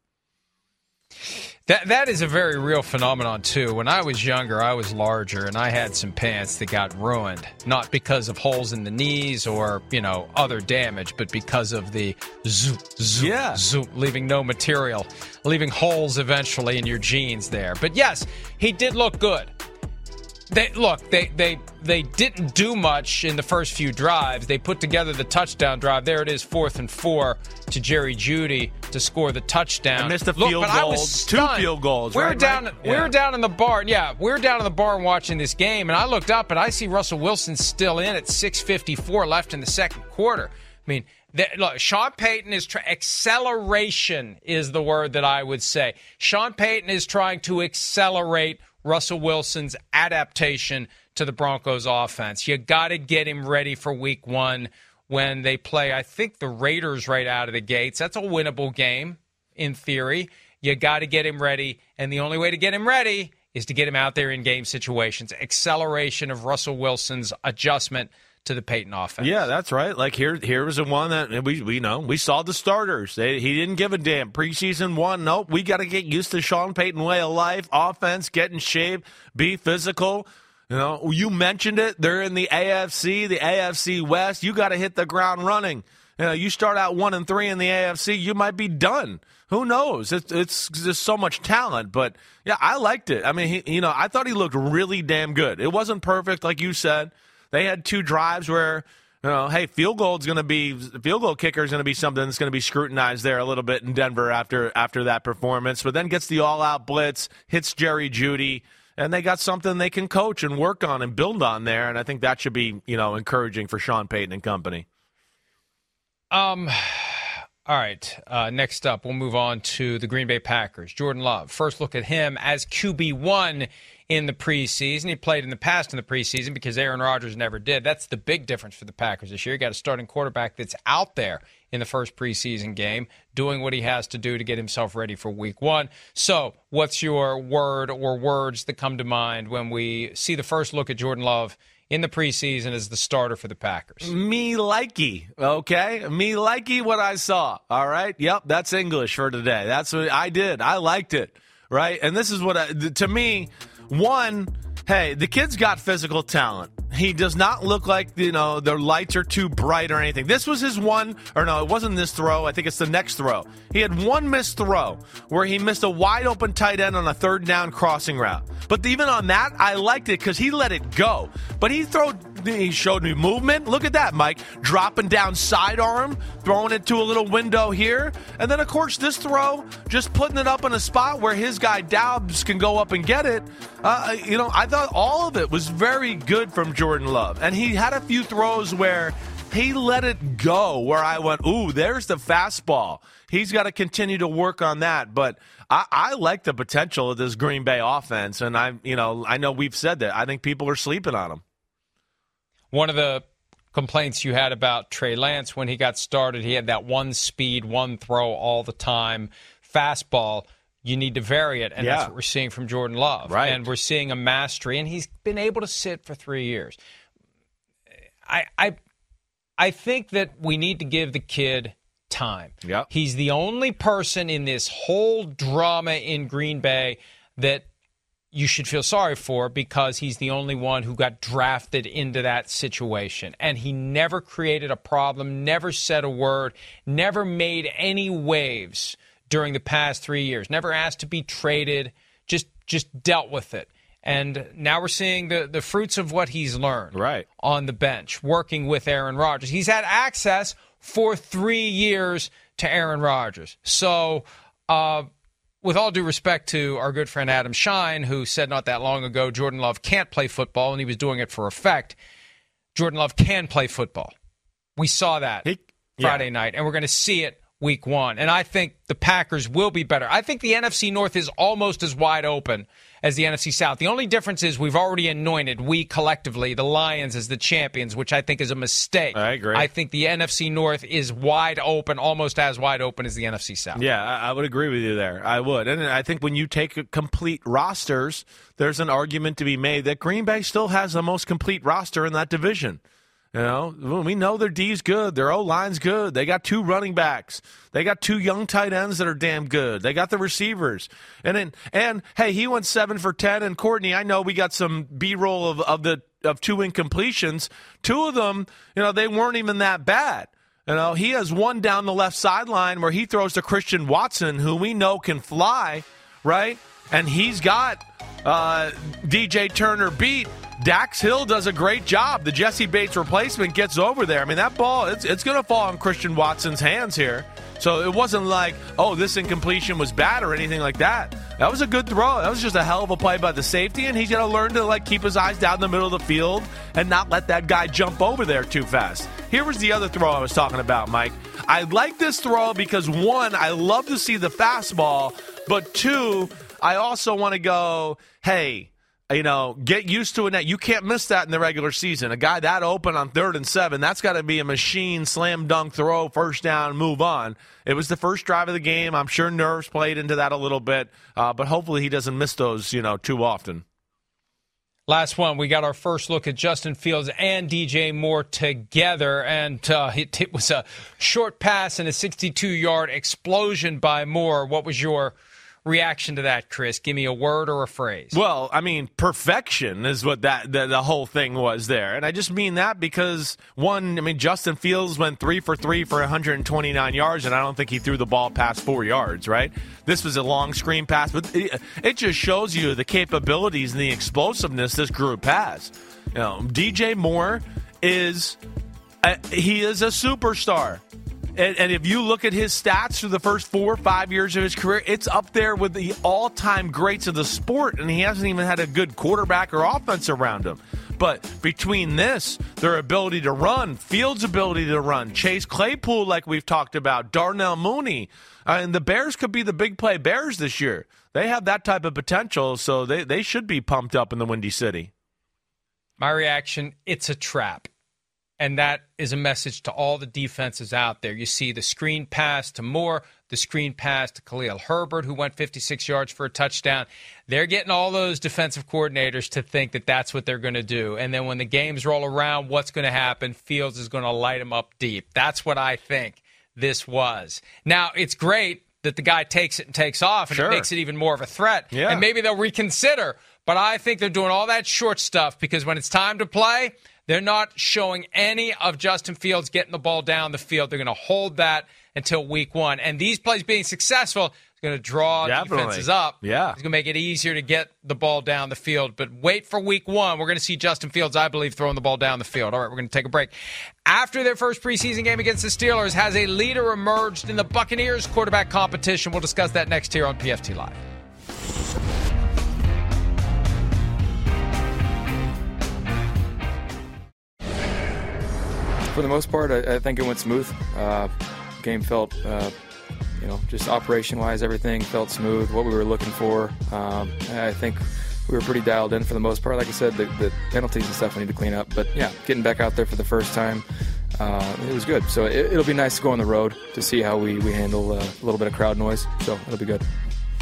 That that is a very real phenomenon, too. When I was younger, I was larger, and I had some pants that got ruined, not because of holes in the knees or, you know, other damage, but because of the zoop, zoop, Yeah. zoop, leaving no material, leaving holes eventually in your jeans there. But yes, he did look good. They look, they they they didn't do much in the first few drives. They put together the touchdown drive. There it is, fourth and four to Jerry Jeudy to score the touchdown. And missed a Look, field but I was goal, two stunned. field goals, We were right, down. Mike? We Yeah. were down in the barn. Yeah, we were down in the barn watching this game, and I looked up and I see Russell Wilson still in at six fifty-four left in the second quarter. I mean, the, look, Sean Payton is try- acceleration is the word that I would say. Sean Payton is trying to accelerate Russell Wilson's adaptation to the Broncos offense. You got to get him ready for week one when they play, I think, the Raiders right out of the gates. That's a winnable game in theory. You got to get him ready, and the only way to get him ready is to get him out there in game situations. Acceleration of Russell Wilson's adjustment to the Payton offense. Yeah, that's right. Like here, here was the one that we we know we saw the starters. They, he didn't give a damn. Preseason one, nope. We got to get used to Sean Payton way of life. Offense, get in shape, be physical. You know, you mentioned it. They're in the A F C, the A F C West. You got to hit the ground running. You know, you start out one and three in the A F C, you might be done. Who knows? It's it's just so much talent. But yeah, I liked it. I mean, he, you know, I thought he looked really damn good. It wasn't perfect, like you said. They had two drives where, you know, hey, field goal is going to be field goal kicker is going to be something that's going to be scrutinized there a little bit in Denver after after that performance. But then gets the all out blitz, hits Jerry Jeudy, and they got something they can coach and work on and build on there. And I think that should be, you know, encouraging for Sean Payton and company. Um, All right, uh, next up, we'll move on to the Green Bay Packers. Jordan Love, first look at him as Q B one in the preseason. He played in the past in the preseason because Aaron Rodgers never did. That's the big difference for the Packers this year. You got a starting quarterback that's out there in the first preseason game, doing what he has to do to get himself ready for week one. So what's your word or words that come to mind when we see the first look at Jordan Love in the preseason as the starter for the Packers? Me likey, okay? Me likey what I saw, all right? Yep, that's English for today. That's what I did. I liked it, right? And this is what, I, to me, one, hey, the kid's got physical talent. He does not look like, you know, the lights are too bright or anything. This was his one, or no, it wasn't this throw. I think it's the next throw. He had one missed throw where he missed a wide open tight end on a third down crossing route. But even on that, I liked it because he let it go. But he throw, he showed me movement. Look at that, Mike. Dropping down sidearm, throwing it to a little window here. And then, of course, this throw, just putting it up in a spot where his guy Doubs can go up and get it. Uh, you know, I thought all of it was very good from Jordan Love. And he had a few throws where he let it go, where I went, ooh, there's the fastball. He's got to continue to work on that. But I, I like the potential of this Green Bay offense. And I, you know, I know we've said that. I think people are sleeping on him. One of the complaints you had about Trey Lance when he got started, he had that one speed, one throw all the time fastball. You need to vary it, and yeah. that's what we're seeing from Jordan Love. Right. And we're seeing a mastery, and he's been able to sit for three years. I I, I think that we need to give the kid time. Yep. He's the only person in this whole drama in Green Bay that you should feel sorry for because he's the only one who got drafted into that situation. And he never created a problem, never said a word, never made any waves during the past three years, never asked to be traded, just just dealt with it. And now we're seeing the, the fruits of what he's learned right. on the bench, working with Aaron Rodgers. He's had access for three years to Aaron Rodgers. So uh, with all due respect to our good friend Adam Shine, who said not that long ago Jordan Love can't play football, and he was doing it for effect, Jordan Love can play football. We saw that he, Friday yeah. night, and we're going to see it week one. And I think the Packers will be better. I think the N F C North is almost as wide open as the N F C South. The only difference is we've already anointed, we collectively, the Lions as the champions, which I think is a mistake. I agree. I think the N F C North is wide open, almost as wide open as the N F C South. Yeah, I, I would agree with you there. I would. And I think when you take complete rosters, there's an argument to be made that Green Bay still has the most complete roster in that division. You know, we know their D's good. Their O-line's good. They got two running backs. They got two young tight ends that are damn good. They got the receivers. And then, and hey, he went seven for ten. And Courtney, I know we got some B-roll of, of the of two incompletions. Two of them, you know, they weren't even that bad. You know, he has one down the left sideline where he throws to Christian Watson, who we know can fly, right? And he's got uh, D J Turner beat. Dax Hill does a great job. The Jesse Bates replacement gets over there. I mean, that ball, it's, it's going to fall in Christian Watson's hands here. So it wasn't like, oh, this incompletion was bad or anything like that. That was a good throw. That was just a hell of a play by the safety, and he's got to learn to, like, keep his eyes down the middle of the field and not let that guy jump over there too fast. Here was the other throw I was talking about, Mike. I like this throw because, one, I love to see the fastball, but, two, I also want to go, hey, you know, get used to it. You can't miss that in the regular season. A guy that open on third and seven, that's got to be a machine slam dunk throw, first down, move on. It was the first drive of the game. I'm sure nerves played into that a little bit, uh, but hopefully he doesn't miss those, you know, too often. Last one, we got our first look at Justin Fields and D J Moore together, and uh, it, it was a short pass and a sixty-two-yard explosion by Moore. What was your reaction to that, Chris? Give me a word or a phrase. Well, I mean, perfection is what that the, the whole thing was there. And I just mean that because, one, I mean, Justin Fields went three for three for one hundred twenty-nine yards, and I don't think he threw the ball past four yards, right? This was a long screen pass, but it, it just shows you the capabilities and the explosiveness this group has. You know, D J Moore is, a, he is a superstar. And, and if you look at his stats through the first four or five years of his career, it's up there with the all-time greats of the sport, and he hasn't even had a good quarterback or offense around him. But between this, their ability to run, Fields' ability to run, Chase Claypool, like we've talked about, Darnell Mooney, uh, and the Bears could be the big play Bears this year. They have that type of potential, so they, they should be pumped up in the Windy City. My reaction, it's a trap. And that is a message to all the defenses out there. You see the screen pass to Moore, the screen pass to Khalil Herbert, who went fifty-six yards for a touchdown. They're getting all those defensive coordinators to think that that's what they're going to do. And then when the games roll around, what's going to happen? Fields is going to light them up deep. That's what I think this was. Now, it's great that the guy takes it and takes off, and sure. it makes it even more of a threat. Yeah. And maybe they'll reconsider. But I think they're doing all that short stuff because when it's time to play, they're not showing any of Justin Fields getting the ball down the field. They're going to hold that until week one. And these plays being successful is going to draw Definitely. defenses up. Yeah. It's going to make it easier to get the ball down the field. But wait for week one. We're going to see Justin Fields, I believe, throwing the ball down the field. All right, we're going to take a break. After their first preseason game against the Steelers, has a leader emerged in the Buccaneers quarterback competition? We'll discuss that next here on P F T Live. For the most part, I, I think it went smooth. Uh, game felt, uh, you know, just operation-wise, everything felt smooth, what we were looking for. Um, I think we were pretty dialed in for the most part. Like I said, the, the penalties and stuff we need to clean up. But, yeah, getting back out there for the first time, uh, it was good. So it, it'll be nice to go on the road to see how we, we handle uh, a little bit of crowd noise. So it'll be good.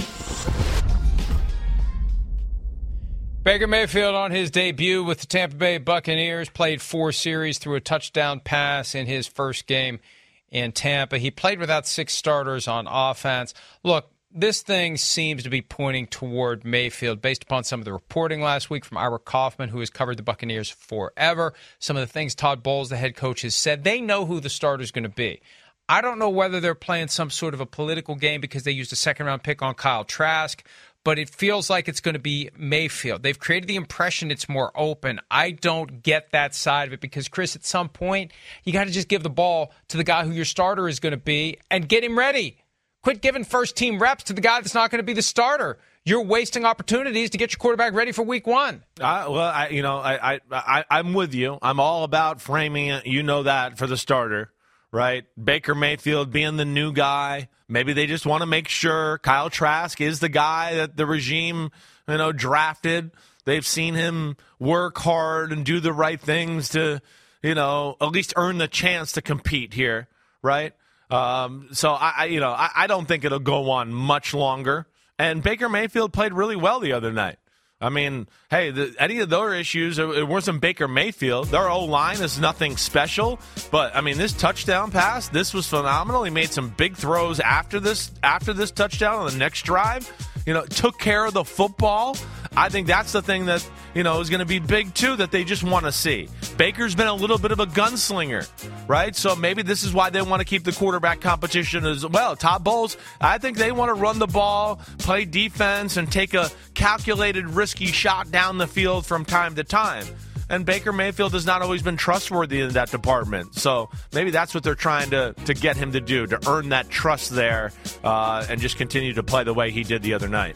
Baker Mayfield on his debut with the Tampa Bay Buccaneers played four series, threw a touchdown pass in his first game in Tampa. He played without six starters on offense. Look, this thing seems to be pointing toward Mayfield based upon some of the reporting last week from Ira Kaufman, who has covered the Buccaneers forever. Some of the things Todd Bowles, the head coach, has said. They know who the starter is going to be. I don't know whether they're playing some sort of a political game because they used a second-round pick on Kyle Trask, but it feels like it's going to be Mayfield. They've created the impression it's more open. I don't get that side of it because, Chris, at some point, you got to just give the ball to the guy who your starter is going to be and get him ready. Quit giving first-team reps to the guy that's not going to be the starter. You're wasting opportunities to get your quarterback ready for week one. Uh, well, I, you know, I, I, I, I'm with you. I'm all about framing it. You know that for the starter, right? Baker Mayfield being the new guy. Maybe they just want to make sure Kyle Trask is the guy that the regime, you know, drafted. They've seen him work hard and do the right things to, you know, at least earn the chance to compete here, right? Um, so, I, I you know, I, I don't think it'll go on much longer. And Baker Mayfield played really well the other night. I mean, hey, the, any of their issues, it, it wasn't Baker Mayfield. Their O-line is nothing special. But, I mean, this touchdown pass, this was phenomenal. He made some big throws after this after this touchdown on the next drive. You know, took care of the football. I think that's the thing that, you know, is going to be big, too, that they just want to see. Baker's been a little bit of a gunslinger, right? So maybe this is why they want to keep the quarterback competition as well. Todd Bowles, I think they want to run the ball, play defense, and take a calculated, risky shot down the field from time to time. And Baker Mayfield has not always been trustworthy in that department. So maybe that's what they're trying to, to get him to do, to earn that trust there uh, and just continue to play the way he did the other night.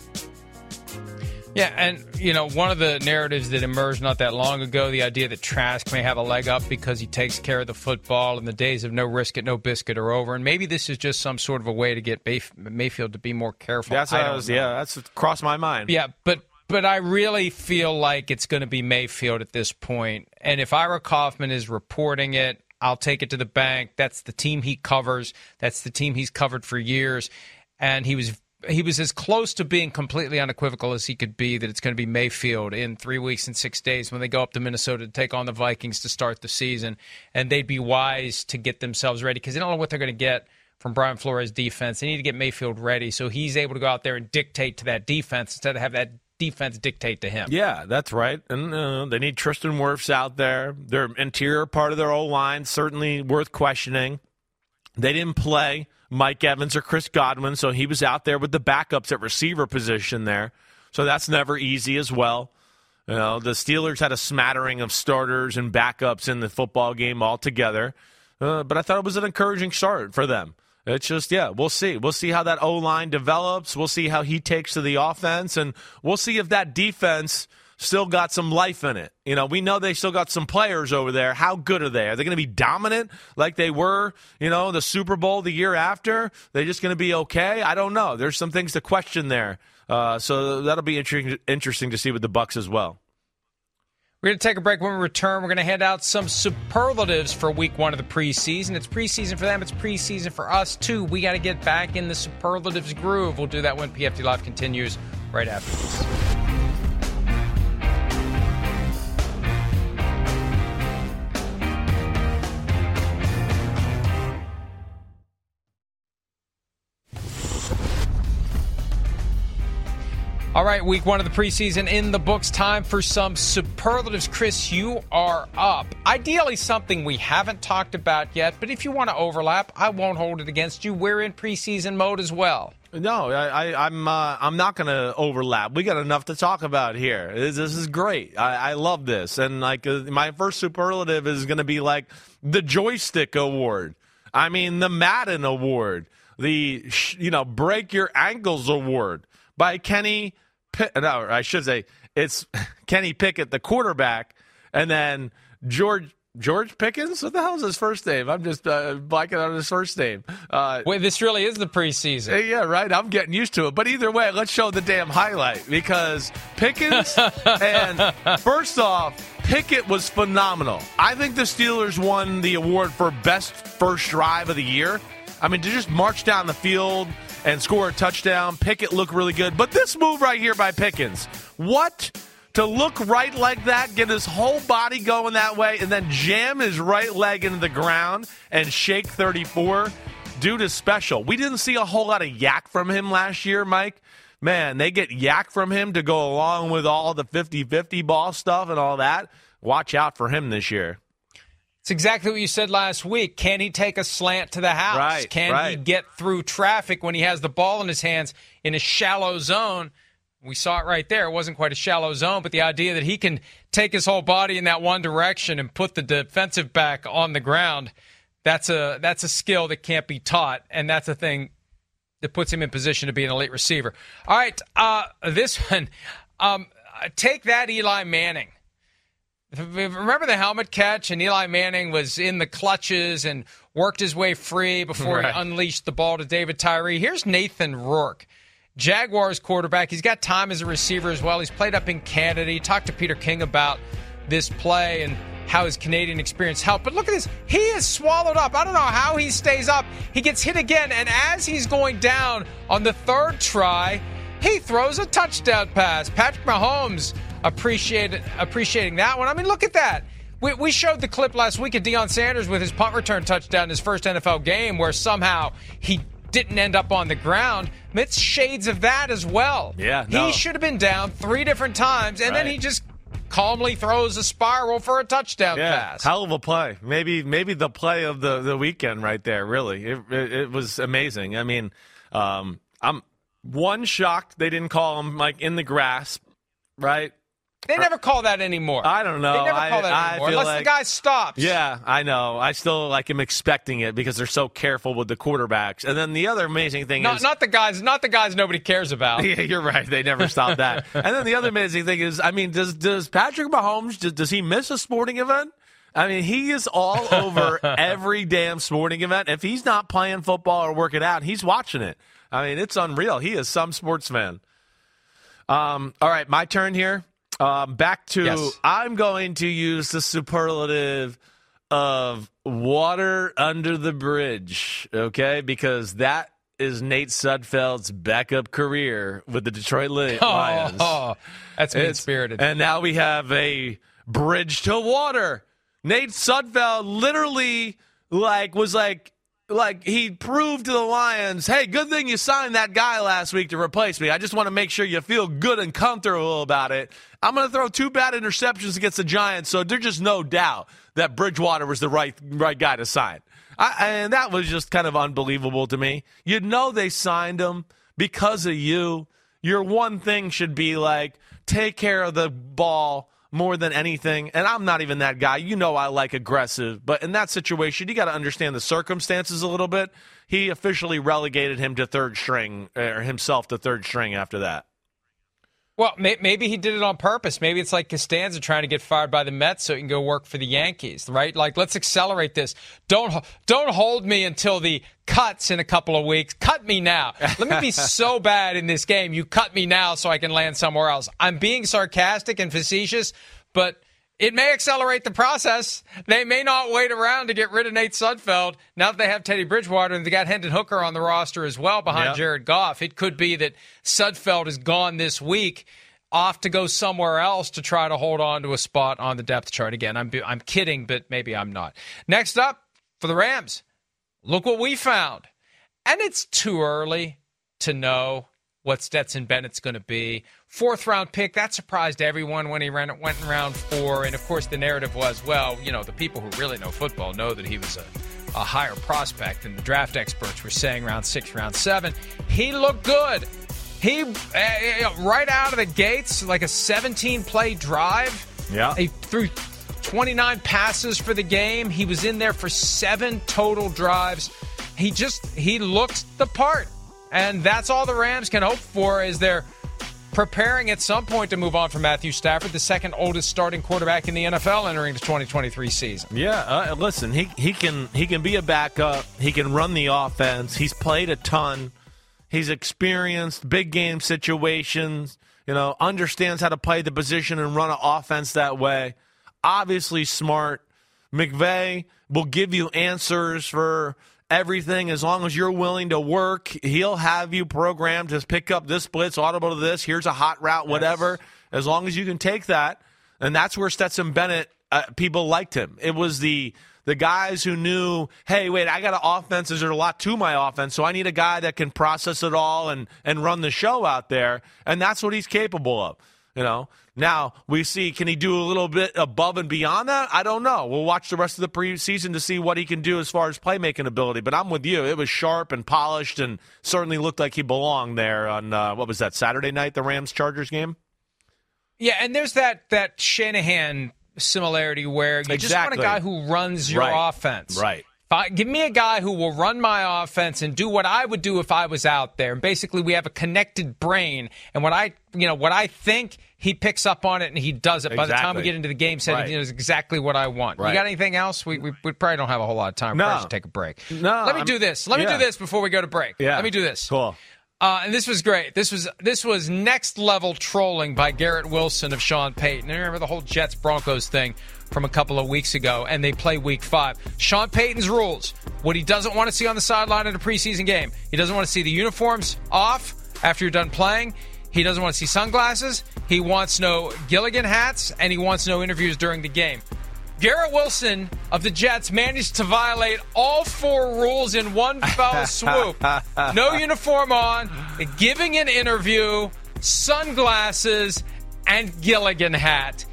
Yeah, and, you know, one of the narratives that emerged not that long ago, the idea that Trask may have a leg up because he takes care of the football and the days of no risk it, no biscuit are over. And maybe this is just some sort of a way to get Mayf- Mayfield to be more careful. That's I was, yeah, that's crossed my mind. Yeah, but but I really feel like it's going to be Mayfield at this point. And if Ira Kaufman is reporting it, I'll take it to the bank. That's the team he covers. That's the team he's covered for years. And he was He was as close to being completely unequivocal as he could be that it's going to be Mayfield in three weeks and six days when they go up to Minnesota to take on the Vikings to start the season. And they'd be wise to get themselves ready because they don't know what they're going to get from Brian Flores' defense. They need to get Mayfield ready so he's able to go out there and dictate to that defense instead of have that defense dictate to him. Yeah, that's right. And uh, they need Tristan Wirfs out there. Their interior part of their O-line, certainly worth questioning. They didn't play Mike Evans or Chris Godwin, so he was out there with the backups at receiver position there. So that's never easy as well. You know, the Steelers had a smattering of starters and backups in the football game altogether. uh, but I thought it was an encouraging start for them. It's just, yeah, we'll see. We'll see how that O-line develops. We'll see how he takes to the offense, and we'll see if that defense still got some life in it. You know, we know they still got some players over there. How good are they? Are they going to be dominant like they were, you know, the Super Bowl the year after? They're just going to be okay? I don't know. There's some things to question there. Uh, so that'll be interesting, interesting to see with the Bucs as well. We're going to take a break. When we return, we're going to hand out some superlatives for week one of the preseason. It's preseason for them. It's preseason for us, too. We got to get back in the superlatives groove. We'll do that when P F T Live continues right after this. All right, week one of the preseason in the books. Time for some superlatives. Chris, you are up. Ideally, something we haven't talked about yet, but if you want to overlap, I won't hold it against you. We're in preseason mode as well. No, I, I, I'm uh, I'm not going to overlap. We got enough to talk about here. This, this is great. I, I love this. And like uh, my first superlative is going to be like the Joystick Award. I mean, the Madden Award, the you know Break Your Ankles Award by Kenny. No, I should say it's Kenny Pickett, the quarterback, and then George George Pickens. What the hell is his first name? I'm just uh, blanking on his first name. Uh, Wait, this really is the preseason. Yeah, right. I'm getting used to it. But either way, let's show the damn highlight because Pickens and first off, Pickett was phenomenal. I think the Steelers won the award for best first drive of the year. I mean, to just march down the field and score a touchdown. Pickett looked really good. But this move right here by Pickens, what? To look right like that, get his whole body going that way, and then jam his right leg into the ground and shake thirty-four. Dude is special. We didn't see a whole lot of yak from him last year, Mike. Man, they get yak from him to go along with all the fifty-fifty ball stuff and all that. Watch out for him this year. It's exactly what you said last week. Can he take a slant to the house? Right, Can right. he get through traffic when he has the ball in his hands in a shallow zone? We saw it right there. It wasn't quite a shallow zone, but the idea that he can take his whole body in that one direction and put the defensive back on the ground, that's a that's a skill that can't be taught, and that's a thing that puts him in position to be an elite receiver. All right, uh, this one, um, take that, Eli Manning. Remember the helmet catch, and Eli Manning was in the clutches and worked his way free before right. he unleashed the ball to David Tyree. Here's Nathan Rourke, Jaguars quarterback. He's got time as a receiver as well. He's played up in Canada. He talked to Peter King about this play and how his Canadian experience helped. But look at this. He is swallowed up. I don't know how he stays up. He gets hit again, and as he's going down on the third try, he throws a touchdown pass. Patrick Mahomes appreciated, appreciating that one. I mean, look at that. We, we showed the clip last week of Deion Sanders with his punt return touchdown in his first N F L game where somehow he didn't end up on the ground. It's shades of that as well. Yeah, no. He should have been down three different times, and right. then he just calmly throws a spiral for a touchdown yeah, pass. Hell of a play. Maybe maybe the play of the, the weekend right there, really. It, it, it was amazing. I mean, um, I'm one shocked they didn't call him like in the grasp, right? They never call that anymore. I don't know. They never I, call that I anymore feel unless like, the guy stops. Yeah, I know. I still like am expecting it because they're so careful with the quarterbacks. And then the other amazing thing not, is not the guys, not the guys nobody cares about. Yeah, you're right. They never stop that. And then the other amazing thing is, I mean, does does Patrick Mahomes does, does he miss a sporting event? I mean, he is all over every damn sporting event. If he's not playing football or working out, he's watching it. I mean, it's unreal. He is some sports fan. Um, all right, my turn here. Um, back to, yes. I'm going to use the superlative of water under the bridge, okay? Because that is Nate Sudfeld's backup career with the Detroit Lions. Oh, oh that's mean-spirited. And now we have a bridge to water. Nate Sudfeld literally, like, was like, like he proved to the Lions, hey, good thing you signed that guy last week to replace me. I just want to make sure you feel good and comfortable about it. I'm going to throw two bad interceptions against the Giants, so there's just no doubt that Bridgewater was the right right guy to sign. I, and that was just kind of unbelievable to me. You know they signed him because of you. Your one thing should be like, take care of the ball more than anything, and I'm not even that guy. You know I like aggressive, but in that situation, you got to understand the circumstances a little bit. He officially relegated him to third string, or himself to third string after that. Well, may- maybe he did it on purpose. Maybe it's like Costanza trying to get fired by the Mets so he can go work for the Yankees, right? Like, let's accelerate this. Don't don't hold me until the cuts in a couple of weeks. Cut me now. Let me be so bad in this game. You cut me now so I can land somewhere else. I'm being sarcastic and facetious, but it may accelerate the process. They may not wait around to get rid of Nate Sudfeld now that they have Teddy Bridgewater, and they got Hendon Hooker on the roster as well behind yep. Jared Goff. It could be that Sudfeld is gone this week, off to go somewhere else to try to hold on to a spot on the depth chart. Again, I'm I'm kidding, but maybe I'm not. Next up for the Rams, look what we found. And it's too early to know what Stetson Bennett's going to be. Fourth round pick, that surprised everyone when he ran, went in round four. And, of course, the narrative was, well, you know, the people who really know football know that he was a, a higher prospect than the draft experts were saying round six, round seven. He looked good. He, uh, right out of the gates, like a seventeen-play drive. Yeah. He threw twenty-nine passes for the game. He was in there for seven total drives. He just, he looks the part. And that's all the Rams can hope for as they're preparing at some point to move on from Matthew Stafford, the second oldest starting quarterback in the N F L entering the twenty twenty-three season. Yeah, uh, listen, he he can he can be a backup. He can run the offense. He's played a ton. He's experienced big game situations, you know, understands how to play the position and run an offense that way. Obviously smart. McVay will give you answers for everything as long as you're willing to work. He'll have you programmed to pick up this blitz, audible to this, here's a hot route, whatever, yes. As long as you can take that. And that's where Stetson Bennett, uh, people liked him. It was the the guys who knew, hey, wait, I got an offense. There's a lot to my offense, so I need a guy that can process it all and, and run the show out there. And that's what he's capable of, you know. Now, we see, can he do a little bit above and beyond that? I don't know. We'll watch the rest of the preseason to see what he can do as far as playmaking ability. But I'm with you. It was sharp and polished and certainly looked like he belonged there on, uh, what was that, Saturday night, the Rams-Chargers game? Yeah, and there's that, that Shanahan similarity where you exactly. just want a guy who runs your right. offense. Right. I, give me a guy who will run my offense and do what I would do if I was out there. And basically, we have a connected brain. And what I, you know, what I think, he picks up on it and he does it. Exactly. By the time we get into the game setting, right. He knows exactly what I want. Right. You got anything else? We, we we probably don't have a whole lot of time. We no. probably should take a break. No. Let me I'm, do this. Let me yeah. do this before we go to break. Yeah. Let me do this. Cool. Uh, and this was great. This was this was next level trolling by Garrett Wilson of Sean Payton. And remember the whole Jets Broncos thing from a couple of weeks ago, and they play week five. Sean Payton's rules. What he doesn't want to see on the sideline in a preseason game. He doesn't want to see the uniforms off after you're done playing. He doesn't want to see sunglasses. He wants no Gilligan hats, and he wants no interviews during the game. Garrett Wilson of the Jets managed to violate all four rules in one fell swoop. No uniform on, giving an interview, sunglasses, and Gilligan hat.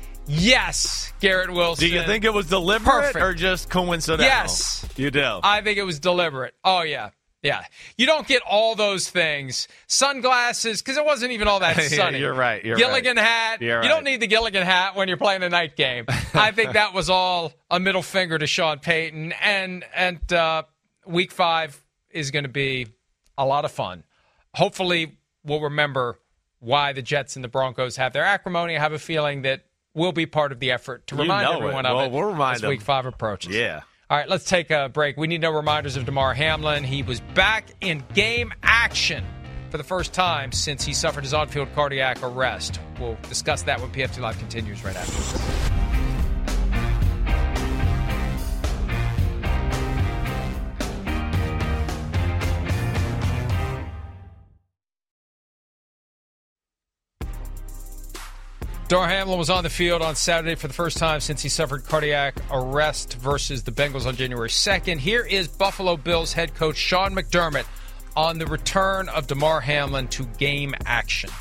Yes, Garrett Wilson. Do you think it was deliberate Perfect. Or just coincidental? Yes. You do? I think it was deliberate. Oh, yeah. Yeah. You don't get all those things. Sunglasses, because it wasn't even all that sunny. You're right. You're Gilligan right. hat. You're you right. don't need the Gilligan hat when you're playing a night game. I think that was all a middle finger to Sean Payton. And, and uh, week five is going to be a lot of fun. Hopefully, we'll remember why the Jets and the Broncos have their acrimony. I have a feeling that we'll be part of the effort to remind you know everyone it. of well, it we'll remind as them. week five approaches. Yeah. All right, let's take a break. We need no reminders of Damar Hamlin. He was back in game action for the first time since he suffered his on-field cardiac arrest. We'll discuss that when P F T Live continues right after this. Damar Hamlin was on the field on Saturday for the first time since he suffered cardiac arrest versus the Bengals on January second. Here is Buffalo Bills head coach Sean McDermott on the return of Damar Hamlin to game action.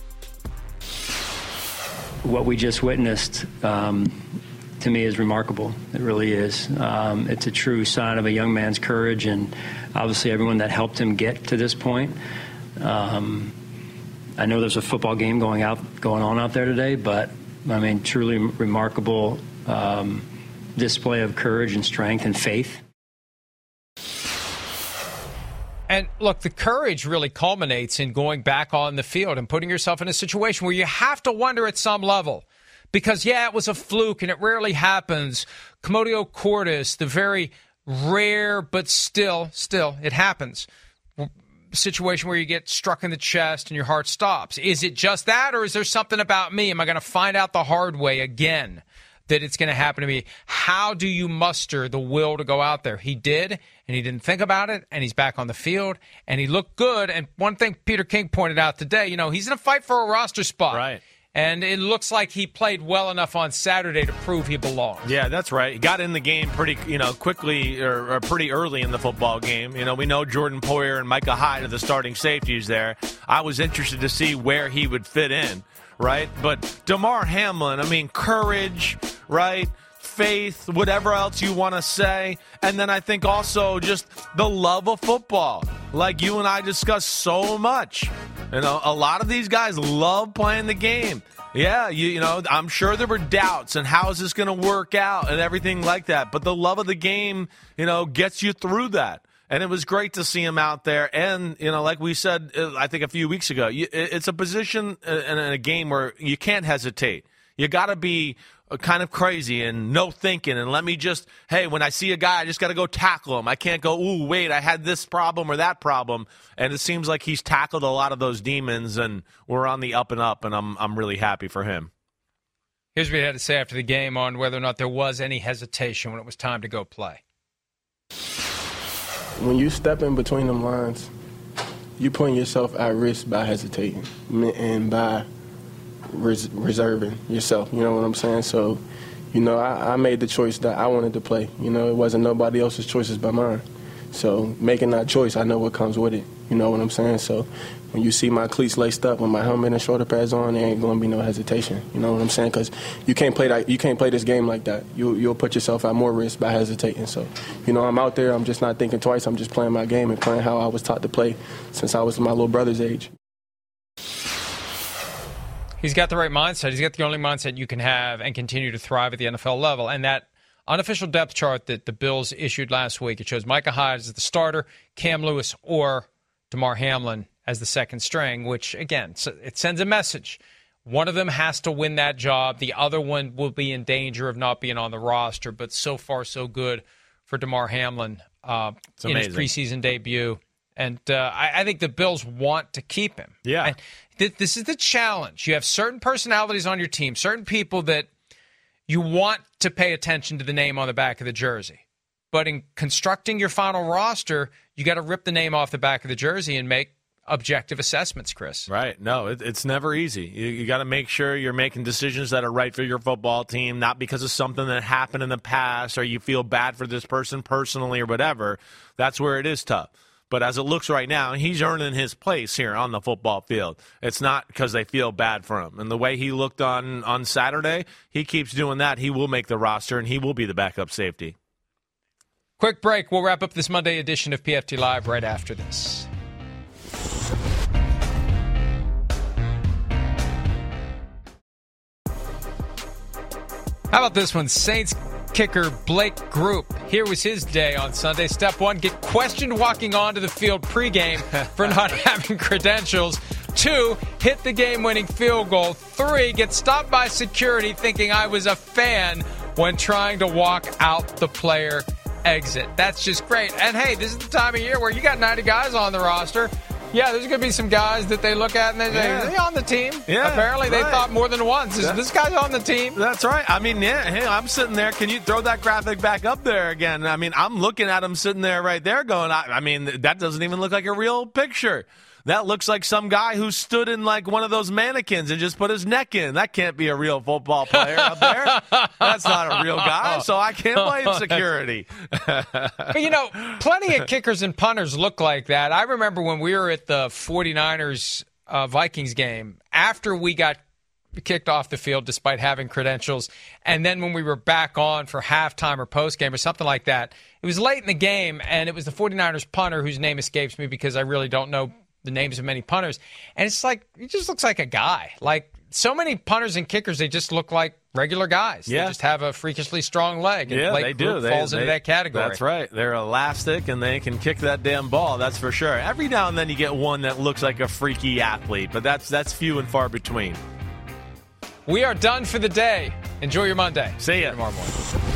What we just witnessed, um, to me, is remarkable. It really is. Um, it's a true sign of a young man's courage, and obviously everyone that helped him get to this point. Um, I know there's a football game going out, going on out there today, but I mean, truly remarkable um, display of courage and strength and faith. And look, the courage really culminates in going back on the field and putting yourself in a situation where you have to wonder at some level. Because, yeah, it was a fluke and it rarely happens. Commotio cordis, the very rare but still, still, it happens. Situation where you get struck in the chest and your heart stops. Is it just that, or is there something about me? Am I going to find out the hard way again that it's going to happen to me? How do you muster the will to go out there? He did, and he didn't think about it, and he's back on the field, and he looked good. And one thing Peter King pointed out today, you know, he's in a fight for a roster spot. Right. And it looks like he played well enough on Saturday to prove he belongs. Yeah, that's right. He got in the game pretty, you know, quickly or, or pretty early in the football game. You know, we know Jordan Poyer and Micah Hyde are the starting safeties there. I was interested to see where he would fit in, right? But Damar Hamlin, I mean, courage, right? Faith, whatever else you want to say. And then I think also just the love of football, like you and I discussed so much. You know, a lot of these guys love playing the game. Yeah, you, you know, I'm sure there were doubts and how is this going to work out and everything like that. But the love of the game, you know, gets you through that. And it was great to see him out there. And, you know, like we said, I think a few weeks ago, it's a position in a game where you can't hesitate. You got to be kind of crazy and no thinking and let me just, hey, when I see a guy, I just got to go tackle him. I can't go, ooh, wait, I had this problem or that problem. And it seems like he's tackled a lot of those demons, and we're on the up and up, and I'm I'm really happy for him. Here's what he had to say after the game on whether or not there was any hesitation when it was time to go play. When you step in between them lines, you're putting yourself at risk by hesitating and by res- reserving yourself. You know what I'm saying? So, you know, I, I made the choice that I wanted to play. You know, it wasn't nobody else's choices but mine. So making that choice, I know what comes with it. You know what I'm saying? So when you see my cleats laced up with my helmet and shoulder pads on, there ain't going to be no hesitation. You know what I'm saying? Because you can't play that. You can't play this game like that. You, you'll put yourself at more risk by hesitating. So, you know, I'm out there. I'm just not thinking twice. I'm just playing my game and playing how I was taught to play since I was my little brother's age. He's got the right mindset. He's got the only mindset you can have and continue to thrive at the N F L level. And that unofficial depth chart that the Bills issued last week, it shows Micah Hyde as the starter, Cam Lewis or Damar Hamlin as the second string, which, again, it sends a message. One of them has to win that job. The other one will be in danger of not being on the roster. But so far, so good for Damar Hamlin uh, in his preseason debut. And uh, I, I think the Bills want to keep him. Yeah. And th- this is the challenge. You have certain personalities on your team, certain people that you want to pay attention to the name on the back of the jersey. But in constructing your final roster, you got to rip the name off the back of the jersey and make objective assessments, Chris. Right. No, it, it's never easy. You, you got to make sure you're making decisions that are right for your football team, not because of something that happened in the past or you feel bad for this person personally or whatever. That's where it is tough. But as it looks right now, he's earning his place here on the football field. It's not because they feel bad for him. And the way he looked on, on Saturday, he keeps doing that. He will make the roster, and he will be the backup safety. Quick break. We'll wrap up this Monday edition of P F T Live right after this. How about this one? Saints kicker Blake Group. Here was his day on Sunday. Step one, get questioned walking onto the field pregame for not having credentials. Two, hit the game-winning field goal. Three, get stopped by security thinking I was a fan when trying to walk out the player exit. That's just great. And hey, this is the time of year where you got ninety guys on the roster. Yeah, there's going to be some guys that they look at and they say, yeah. Is he on the team? Yeah, Apparently they right. thought more than once. Is that, this guy on the team? That's right. I mean, yeah, hey, I'm sitting there. Can you throw that graphic back up there again? I mean, I'm looking at him sitting there right there going, I, I mean, that doesn't even look like a real picture. That looks like some guy who stood in like one of those mannequins and just put his neck in. That can't be a real football player up there. That's not a real guy, so I can't blame security. But, you know, plenty of kickers and punters look like that. I remember when we were at the 49ers uh, Vikings game, after we got kicked off the field despite having credentials, and then when we were back on for halftime or postgame or something like that, it was late in the game, and it was the 49ers punter whose name escapes me because I really don't know the names of many punters. And it's like, he just looks like a guy. Like, so many punters and kickers, they just look like regular guys. Yeah. They just have a freakishly strong leg. And Yeah, Blake they do. Group They, falls they, into that category. That's right. They're elastic, and they can kick that damn ball, that's for sure. Every now and then you get one that looks like a freaky athlete, but that's that's few and far between. We are done for the day. Enjoy your Monday. See ya. Tomorrow morning.